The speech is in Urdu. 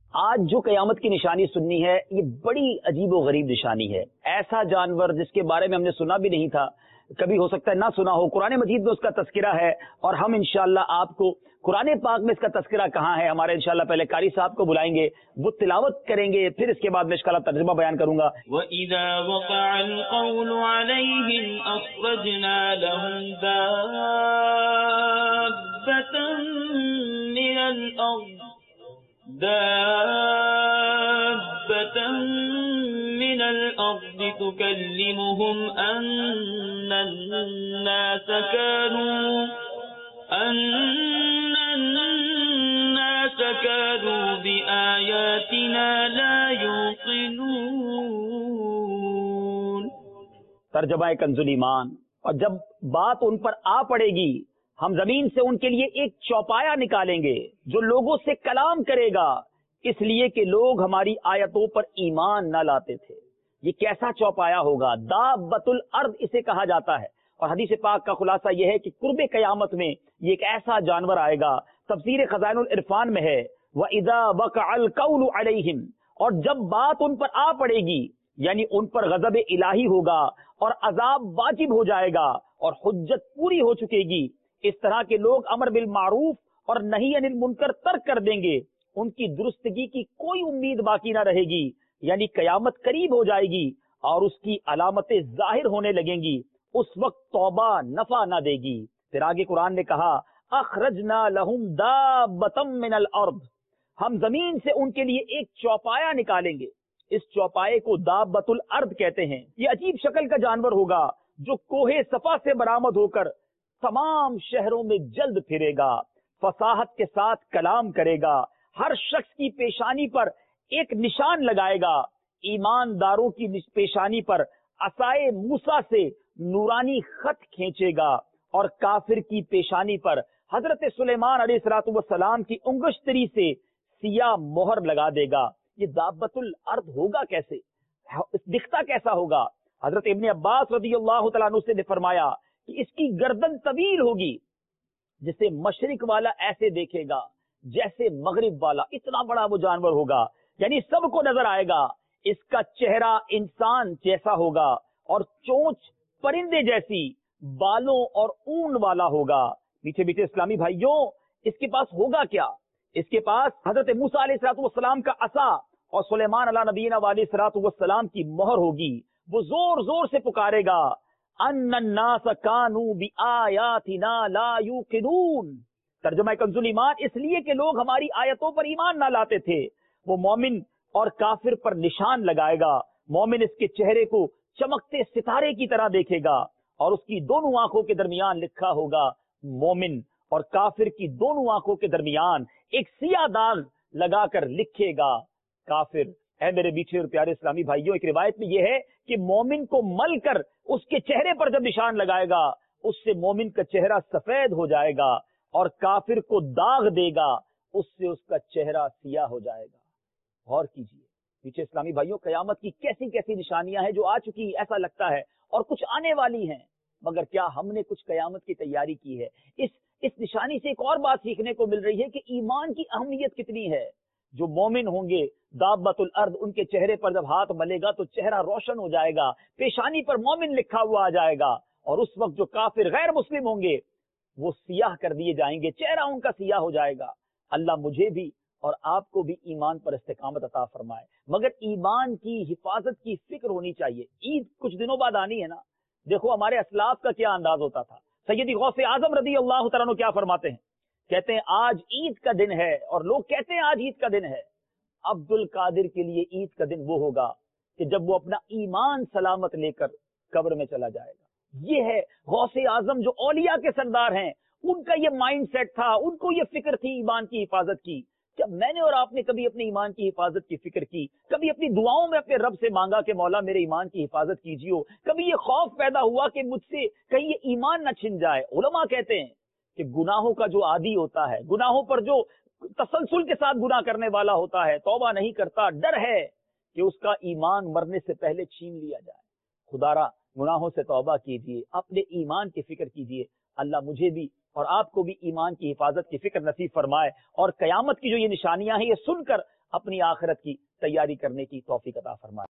آج جو قیامت کی نشانی سننی ہے یہ بڑی عجیب و غریب نشانی ہے. ایسا جانور جس کے بارے میں ہم نے سنا بھی نہیں تھا, کبھی ہو سکتا ہے نہ سنا ہو. قرآن مجید میں اس کا تذکرہ ہے اور ہم انشاءاللہ آپ کو قرآن پاک میں اس کا تذکرہ کہاں ہے, ہمارے انشاءاللہ پہلے قاری صاحب کو بلائیں گے, وہ تلاوت کریں گے, پھر اس کے بعد میں اس کا ترجمہ بیان کروں گا. وَإِذَا وَقَعَ الْقَوْلُ عَلَيْهِمْ أَخْرَجْنَا لَهُمْ دَابَّةً مِّنَ الْأَرْضِ تُكَلِّمُهُمْ أَنَّ النَّاسَ كَانُوا بِآيَاتِنَا لَا يُوقِنُونَ. ترجمہ کنز ایمان. اور جب بات ان پر آ پڑے گی ہم زمین سے ان کے لیے ایک چوپایا نکالیں گے جو لوگوں سے کلام کرے گا, اس لیے کہ لوگ ہماری آیتوں پر ایمان نہ لاتے تھے. یہ کیسا چوپایا ہوگا؟ دابۃ الارض اسے کہا جاتا ہے. اور حدیث پاک کا خلاصہ یہ ہے کہ قرب قیامت میں یہ ایک ایسا جانور آئے گا. تفسیر خزائن العرفان میں ہے وَإِذَا وَقَعَ الْقَوْلُ عَلَيْهِمْ, اور جب بات ان پر آ پڑے گی یعنی ان پر غضب الہی ہوگا اور عذاب واجب ہو جائے گا اور حجت پوری ہو چکے گی. اس طرح کے لوگ امر بالمعروف اور نہی عن المنکر ترک کر دیں گے. ان کی درستگی کی کوئی امید باقی نہ رہے گی, یعنی قیامت قریب ہو جائے گی اور اس کی علامتیں ظاہر ہونے لگیں گی. اس وقت توبہ نفع نہ دے گی. پھر آگے قرآن نے کہا اخرجنا لہم دابۃ من الارض, ہم زمین سے ان کے لیے ایک چوپایا نکالیں گے. اس چوپائے کو دابۃ الارض کہتے ہیں. یہ عجیب شکل کا جانور ہوگا جو کوہ صفا سے برآمد ہو کر تمام شہروں میں جلد پھرے گا, فصاحت کے ساتھ کلام کرے گا, ہر شخص کی پیشانی پر ایک نشان لگائے گا. ایمانداروں کی پیشانی پر عصائے موسیٰ سے نورانی خط کھینچے گا اور کافر کی پیشانی پر حضرت سلیمان علیہ السلام کی انگشتری سے سیاہ مہر لگا دے گا. یہ دابۃ الارض ہوگا کیسے, دکھتا کیسا ہوگا؟ حضرت ابن عباس رضی اللہ تعالیٰ عنہ سے نے فرمایا کہ اس کی گردن طویل ہوگی جسے مشرق والا ایسے دیکھے گا جیسے مغرب والا. اتنا بڑا وہ جانور ہوگا, یعنی سب کو نظر آئے گا. اس کا چہرہ انسان جیسا ہوگا اور چونچ پرندے جیسی, بالوں اور اون والا ہوگا. میٹھے میٹھے اسلامی بھائیوں, اس کے پاس ہوگا کیا؟ اس کے پاس حضرت موسیٰ علیہ السلام کا عصا اور سلیمان علیہ نبینا علیہ السلام کی مہر ہوگی. وہ زور زور سے پکارے گا ان الناس کانوا بآیاتنا لا یوقنون. ترجمہ کنز ایمان, اس لیے کہ لوگ ہماری آیتوں پر ایمان نہ لاتے تھے. وہ مومن اور کافر پر نشان لگائے گا. مومن اس کے چہرے کو چمکتے ستارے کی طرح دیکھے گا اور اس کی دونوں آنکھوں کے درمیان لکھا ہوگا مومن, اور کافر کی دونوں آنکھوں کے درمیان ایک سیاہ داغ لگا کر لکھے گا کافر. اے میرے میٹھے اور پیارے اسلامی بھائیوں, ایک روایت میں یہ ہے کہ مومن کو مل کر اس کے چہرے پر جب نشان لگائے گا اس سے مومن کا چہرہ سفید ہو جائے گا, اور کافر کو داغ دے گا اس سے اس کا چہرہ سیاہ ہو جائے گا. غور کیجئے میٹھے اسلامی بھائیوں, قیامت کی کیسی کیسی نشانیاں ہیں جو آ چکی ایسا لگتا ہے اور کچھ آنے والی ہیں, مگر کیا ہم نے کچھ قیامت کی تیاری کی ہے؟ اس نشانی سے ایک اور بات سیکھنے کو مل رہی ہے کہ ایمان کی اہمیت کتنی ہے. جو مومن ہوں گے دابۃ الارض, ان کے چہرے پر جب ہاتھ ملے گا تو چہرہ روشن ہو جائے گا, پیشانی پر مومن لکھا ہوا آ جائے گا. اور اس وقت جو کافر غیر مسلم ہوں گے وہ سیاہ کر دیے جائیں گے, چہرہ ان کا سیاہ ہو جائے گا. اللہ مجھے بھی اور آپ کو بھی ایمان پر استقامت عطا فرمائے. مگر ایمان کی حفاظت کی فکر ہونی چاہیے. عید کچھ دنوں بعد آنی ہے نا. دیکھو ہمارے اسلاف کا کیا انداز ہوتا تھا. سیدی غوث اعظم رضی اللہ تعالیٰ عنہ کیا فرماتے ہیں؟ کہتے ہیں آج عید کا دن ہے, اور لوگ کہتے ہیں آج عید کا دن ہے. عبد القادر کے لیے عید کا دن وہ ہوگا کہ جب وہ اپنا ایمان سلامت لے کر قبر میں چلا جائے گا. یہ ہے غوث اعظم جو اولیاء کے سردار ہیں, ان کا یہ مائنڈ سیٹ تھا, ان کو یہ فکر تھی ایمان کی حفاظت کی. جب میں نے اور آپ نے کبھی اپنے ایمان کی حفاظت کی فکر کی, کبھی اپنی دعاؤں میں اپنے رب سے مانگا کہ مولا میرے ایمان کی حفاظت کیجیے, کبھی یہ خوف پیدا ہوا کہ مجھ سے کہیں یہ ایمان نہ چھن جائے. علماء کہتے ہیں کہ گناہوں کا جو عادی ہوتا ہے, گناہوں پر جو تسلسل کے ساتھ گناہ کرنے والا ہوتا ہے, توبہ نہیں کرتا, ڈر ہے کہ اس کا ایمان مرنے سے پہلے چھین لیا جائے. خدارا گناہوں سے توبہ کیجیے, اپنے ایمان کی فکر کیجیے. اللہ مجھے بھی اور آپ کو بھی ایمان کی حفاظت کی فکر نصیب فرمائے. اور قیامت کی جو یہ نشانیاں ہیں یہ سن کر اپنی آخرت کی تیاری کرنے کی توفیق عطا فرمائے.